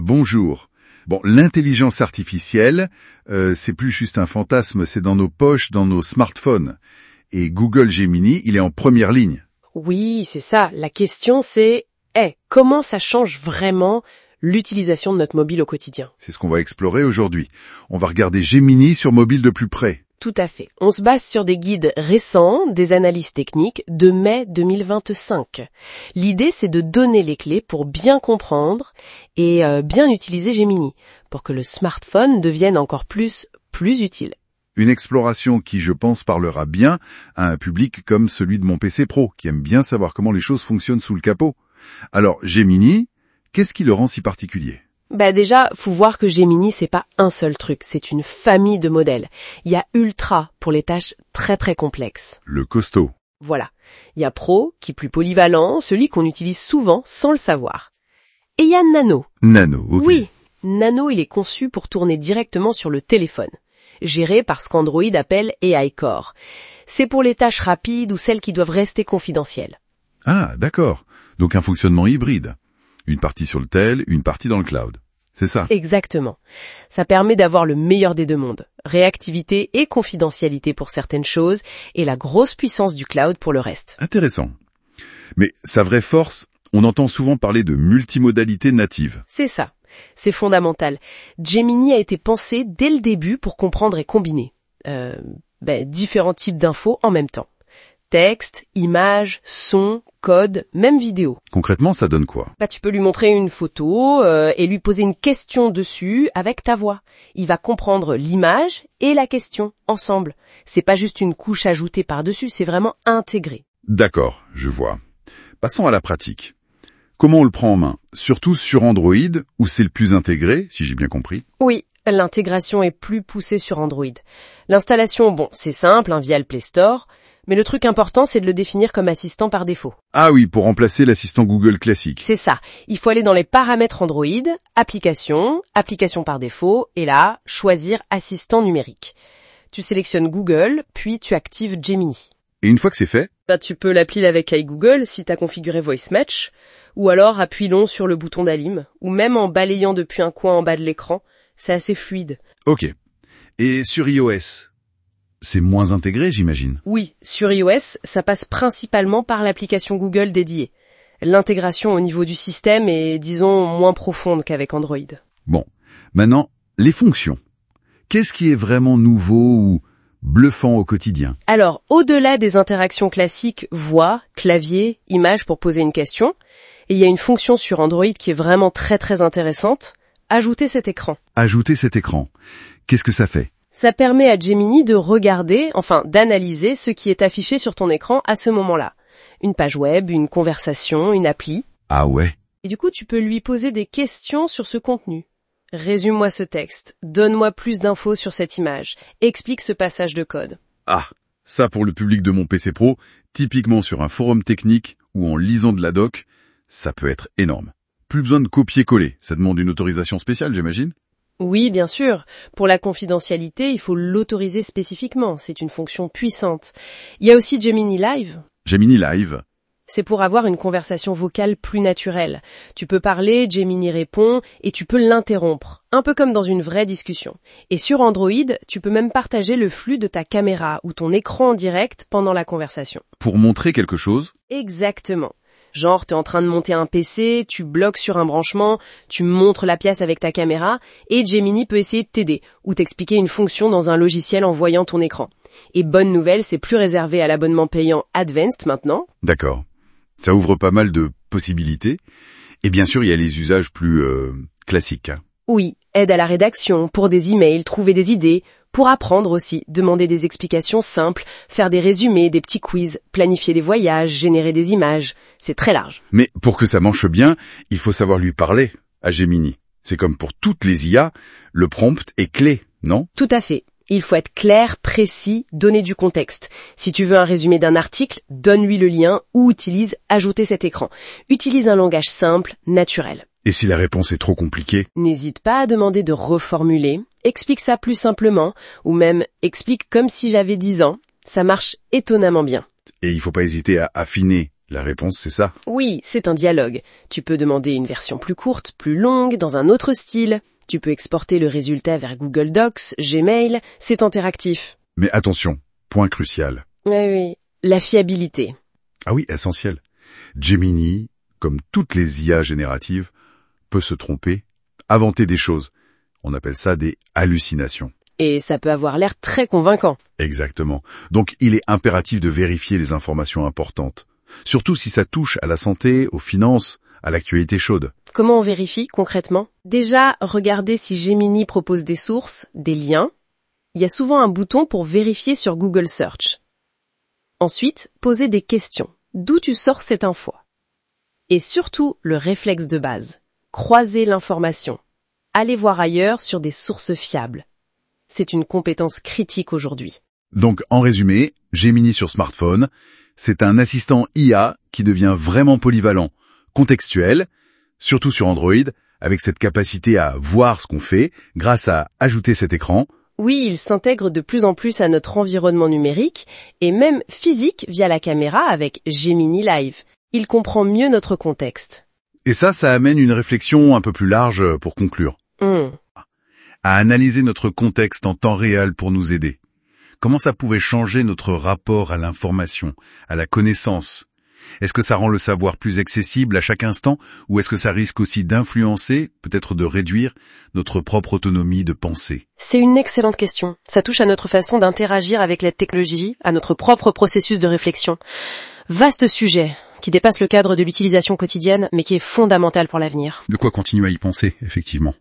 Bonjour. Bon, l'intelligence artificielle, c'est plus juste un fantasme, c'est dans nos poches, dans nos smartphones. Et Google Gemini, il est en première ligne. Oui, c'est ça. La question c'est, comment ça change vraiment l'utilisation de notre mobile au quotidien? C'est ce qu'on va explorer aujourd'hui. On va regarder Gemini sur mobile de plus près. Tout à fait. On se base sur des guides récents, des analyses techniques de mai 2025. L'idée, c'est de donner les clés pour bien comprendre et bien utiliser Gemini, pour que le smartphone devienne encore plus utile. Une exploration qui, je pense, parlera bien à un public comme celui de mon PC Pro, qui aime bien savoir comment les choses fonctionnent sous le capot. Alors, Gemini, qu'est-ce qui le rend si particulier ? Déjà, faut voir que Gemini, c'est pas un seul truc, c'est une famille de modèles. Il y a Ultra pour les tâches très très complexes. Le costaud. Voilà. Il y a Pro, qui est plus polyvalent, celui qu'on utilise souvent sans le savoir. Et il y a Nano. Nano, ok. Oui, Nano, il est conçu pour tourner directement sur le téléphone, géré par ce qu'Android appelle AI Core. C'est pour les tâches rapides ou celles qui doivent rester confidentielles. Ah, d'accord. Donc un fonctionnement hybride. Une partie sur le tel, une partie dans le cloud. C'est ça. Exactement. Ça permet d'avoir le meilleur des deux mondes. Réactivité et confidentialité pour certaines choses et la grosse puissance du cloud pour le reste. Intéressant. Mais sa vraie force, on entend souvent parler de multimodalité native. C'est ça. C'est fondamental. Gemini a été pensé dès le début pour comprendre et combiner différents types d'infos en même temps. Texte, images, son, code, même vidéo. Concrètement, ça donne quoi ? Tu peux lui montrer une photo et lui poser une question dessus avec ta voix. Il va comprendre l'image et la question ensemble. C'est pas juste une couche ajoutée par-dessus, c'est vraiment intégré. D'accord, je vois. Passons à la pratique. Comment on le prend en main ? Surtout sur Android, où c'est le plus intégré, si j'ai bien compris. Oui, l'intégration est plus poussée sur Android. L'installation, c'est simple, via le Play Store. Mais le truc important, c'est de le définir comme assistant par défaut. Ah oui, pour remplacer l'assistant Google classique. C'est ça. Il faut aller dans les paramètres Android, application par défaut, et là, choisir assistant numérique. Tu sélectionnes Google, puis tu actives Gemini. Et une fois que c'est fait ? Tu peux l'appeler avec iGoogle si t'as configuré Voice Match, ou alors appuie long sur le bouton d'Alim, ou même en balayant depuis un coin en bas de l'écran. C'est assez fluide. Ok. Et sur iOS ? C'est moins intégré, j'imagine. Oui, sur iOS, ça passe principalement par l'application Google dédiée. L'intégration au niveau du système est, disons, moins profonde qu'avec Android. Bon, maintenant, les fonctions. Qu'est-ce qui est vraiment nouveau ou bluffant au quotidien ? Alors, au-delà des interactions classiques, voix, clavier, image pour poser une question, et il y a une fonction sur Android qui est vraiment très très intéressante, ajouter cet écran. Ajouter cet écran. Qu'est-ce que ça fait ? Ça permet à Gemini de regarder, d'analyser ce qui est affiché sur ton écran à ce moment-là. Une page web, une conversation, une appli. Ah ouais. Et du coup, tu peux lui poser des questions sur ce contenu. Résume-moi ce texte, donne-moi plus d'infos sur cette image, explique ce passage de code. Ah, ça pour le public de mon PC Pro, typiquement sur un forum technique ou en lisant de la doc, ça peut être énorme. Plus besoin de copier-coller, ça demande une autorisation spéciale, j'imagine ? Oui, bien sûr. Pour la confidentialité, il faut l'autoriser spécifiquement. C'est une fonction puissante. Il y a aussi Gemini Live. Gemini Live. C'est pour avoir une conversation vocale plus naturelle. Tu peux parler, Gemini répond, et tu peux l'interrompre. Un peu comme dans une vraie discussion. Et sur Android, tu peux même partager le flux de ta caméra ou ton écran en direct pendant la conversation. Pour montrer quelque chose ? Exactement. Genre, t'es en train de monter un PC, tu bloques sur un branchement, tu montres la pièce avec ta caméra, et Gemini peut essayer de t'aider, ou t'expliquer une fonction dans un logiciel en voyant ton écran. Et bonne nouvelle, c'est plus réservé à l'abonnement payant Advanced maintenant. D'accord. Ça ouvre pas mal de possibilités. Et bien sûr, il y a les usages plus classiques. Oui, aide à la rédaction, pour des emails, trouver des idées, pour apprendre aussi, demander des explications simples, faire des résumés, des petits quiz, planifier des voyages, générer des images. C'est très large. Mais pour que ça marche bien, il faut savoir lui parler à Gemini. C'est comme pour toutes les IA, le prompt est clé, non ? Tout à fait. Il faut être clair, précis, donner du contexte. Si tu veux un résumé d'un article, donne-lui le lien ou utilise « Ajouter cet écran ». Utilise un langage simple, naturel. Et si la réponse est trop compliquée ? N'hésite pas à demander de reformuler, explique ça plus simplement, ou même explique comme si j'avais 10 ans. Ça marche étonnamment bien. Et il faut pas hésiter à affiner La réponse, c'est ça. Oui, c'est un dialogue. Tu peux demander une version plus courte, plus longue, dans un autre style. Tu peux exporter le résultat vers Google Docs, Gmail, c'est interactif. Mais attention, point crucial. Oui. La fiabilité. Ah oui, essentiel. Gemini, comme toutes les IA génératives, peut se tromper, inventer des choses. On appelle ça des hallucinations. Et ça peut avoir l'air très convaincant. Exactement. Donc il est impératif de vérifier les informations importantes. Surtout si ça touche à la santé, aux finances, à l'actualité chaude. Comment on vérifie concrètement? Déjà, regardez si Gemini propose des sources, des liens. Il y a souvent un bouton pour vérifier sur Google Search. Ensuite, posez des questions. D'où tu sors cette info? Et surtout, le réflexe de base. Croisez l'information. Allez voir ailleurs sur des sources fiables. C'est une compétence critique aujourd'hui. Donc en résumé, Gemini sur smartphone, c'est un assistant IA qui devient vraiment polyvalent, contextuel, surtout sur Android, avec cette capacité à voir ce qu'on fait grâce à ajouter cet écran. Oui, il s'intègre de plus en plus à notre environnement numérique et même physique via la caméra avec Gemini Live. Il comprend mieux notre contexte. Et ça amène une réflexion un peu plus large pour conclure. À analyser notre contexte en temps réel pour nous aider. Comment ça pouvait changer notre rapport à l'information, à la connaissance? Est-ce que ça rend le savoir plus accessible à chaque instant ou est-ce que ça risque aussi d'influencer, peut-être de réduire, notre propre autonomie de pensée? C'est une excellente question. Ça touche à notre façon d'interagir avec la technologie, à notre propre processus de réflexion. Vaste sujet qui dépasse le cadre de l'utilisation quotidienne mais qui est fondamental pour l'avenir. De quoi continuer à y penser, effectivement.